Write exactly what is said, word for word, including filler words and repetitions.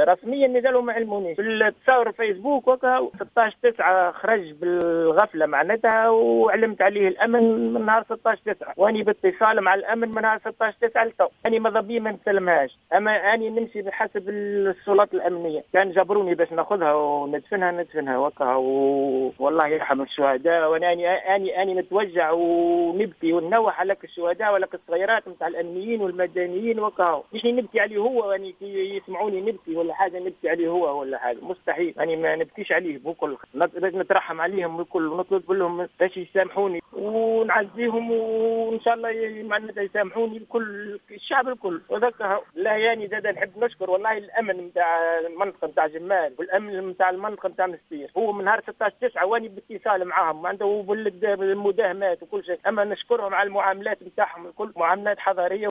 رسميا مازالوا ما علمونيش. في التصاور فيسبوك وكا ستة عشر تسعة خرج بالغفله معناتها، وعلمت عليه الامن من نهار ستة عشر تسعة، واني باتصال مع الامن من نهار ستة عشر تسعة لتو. اني ماذا بي ما نسلمهاش، اما اني نمشي بحسب السلطات الامنيه. كان جبروني باش ناخذها وندفنها ندفنها وكا و... والله يرحم الشهداء. وانا اني اني اني نتوجع ونبكي وننوح على الشهداء ولا الصغيرات نتاع الامنيين والمدنيين وكا، مش نبكي عليه هو يعني كي يسمعوني نبكي ولا حاجه نبكي عليه هو ولا حاجه، مستحيل. يعني ما نبكيش عليه بكل، نترحم عليهم بكل ونطلب لهم باش يسامحوني ونعزيهم، وان شاء الله معناتها يسامحوني الكل الشعب الكل. وذاك لا يعني زاد نحب نشكر والله الامن نتاع المنطقه نتاع جمال والامن نتاع المنطقه نتاع مستير، هو من نهار ستة عشر تسعة واني باتصال معاهم عنده بالمداهمات وكل شيء. اما نشكرهم على المعاملات نتاعهم الكل، معاملات حضاريه.